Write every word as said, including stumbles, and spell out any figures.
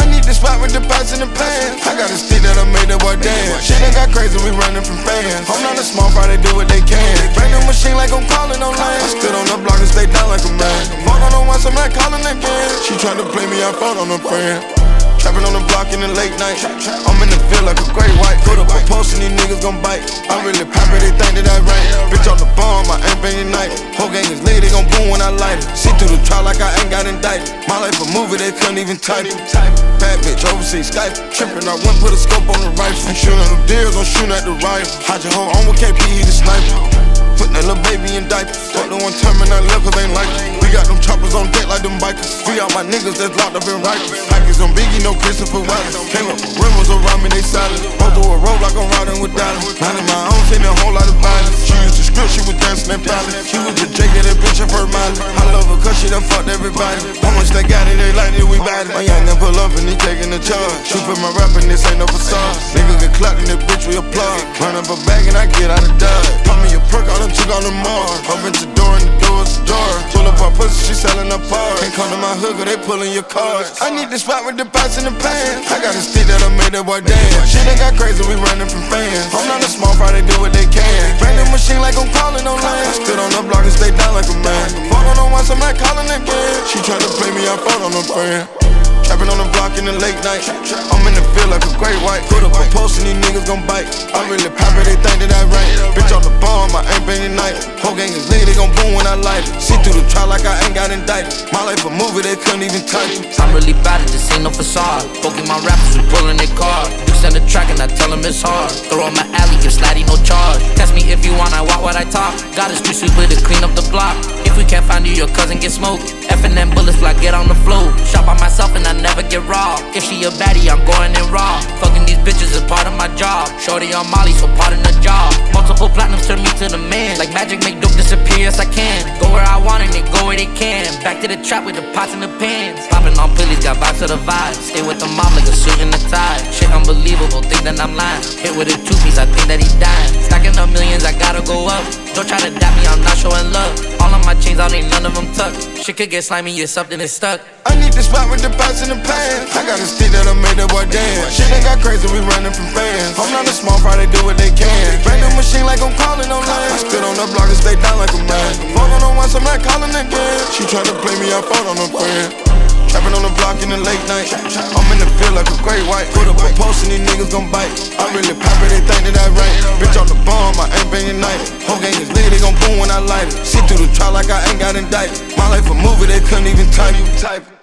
I need the spot with the pots in the pan. I got a stick that I made that boy dance. Shit done got crazy, we running from fans. I'm not a small fry, they do what they can. Bring the machine like I'm calling on land. I stood on the block and stayed down like a man. Phone on the once, I'm not calling again. She tried to play me, I phone on her friend. Trapping on the block in the late night. I'm in the field like a great white. Put up a post and these niggas gon' bite. I really pop it, they think that I rank. Bitch on the bomb, I ain't banging night. Whole gang is lit, they gon' boom when I light it. See through the trial like I ain't got indicted. My life a movie, they couldn't even type it. Bad bitch, overseas Skype. Trippin', I went put a scope on the rifle. Ain't shooting them deals, I'm shooting at the rifle. Hide your hoe on with K P, he the sniper. Put that little baby in diapers. Fuck the one time and I left cause ain't like it. We got them choppers on deck like them bikers. Free out my niggas that's locked up in Rikers. Packers on Biggie, no Christopher Wallace. Came up with rimmers around me, they solid. Roll through a road like I'm riding with Dallas. Minding my own, seen a whole lot of violence. She used to script, she was dancing and palace. She was the Jake that bitch of her mind. I love her cause she done fucked everybody. How much they got it, they like it, we bad it. My young done pull up and he taking the charge. Shoot for my rap and this ain't no facade. Niggas get clapped and this bitch we applaud. Run up a bag and I get out of dodge. Pop me a perk, all them took on the Mars. Open the door and the door's ajar. Pull up our pussy, she selling her parts. Can't come to my hood, they pulling your cards. I need the spot with the pots in the pan. I got a stick that I made that boy dance. Shit done got crazy, we running from fans. I'm not a small fry, they do what they can. Bring the machine like I'm calling on land. I stood on the block and stayed down like a man. Phone on the once, I'm not calling again. She tried to play me, I phone on her friend. Trapping on the block in the late night. I'm in the field like a great white. Put up a post and these niggas gon' bite. I really pop it, they think that I rank. Bitch on the bomb, I ain't banging night. Whole gang is lit, they gon' boom when I light it. See through the trial like I ain't got indicted. My life a movie, they couldn't even type it. I'm really bad at this, ain't no facade. Poking my rappers, we pulling their car. You send the track and I tell them it's hard. Throw on my alley, give Slatty no charge. Test me if you want, I walk what I talk. Got a street sweeper to clean up the block. If we can't find you, your cousin get smoked. F and M bullets fly, get on the floor. Shot by myself and I never get raw. If she a baddie, I'm going in raw. Fucking these bitches is part of my job. Shorty on Molly, so part in the job. Multiple platinums turn me to the man. Like magic, make dope disappear, yes I can. Go where I want and they go where they can. Back to the trap with the pots and the pans. Popping on pillies, got vibes to the vibe. Stay with the mob like a suit and a tie. Shit unbelievable, think that I'm lying. Hit with a two-piece, I think that he dying. Stacking up millions, I gotta go up. Don't try to dap me, I'm not showing love. All of my chains out, ain't none of them tucked. Shit could get slimy if something is stuck. I need the spot with the pots in the pan. I got a stick that I made that boy dance. Shit done got crazy, we running from fans. I'm not a small fry, they do what they can. Bring the machine like I'm calling on land. I stood on the block and stayed down like a man. Phone on the once, I'm not calling again. She tried to play me, I phone on her friend. Trapping on the block in the late night. I'm in the field like a great white. Put up a post and these niggas gon' bite. I really pop it, they think that I rank. Bitch on the bomb, I ain't banging night. Whole gang is lit, they gon' boom when I light it. See through the trial like I ain't got indicted. My life a movie, they couldn't even type it.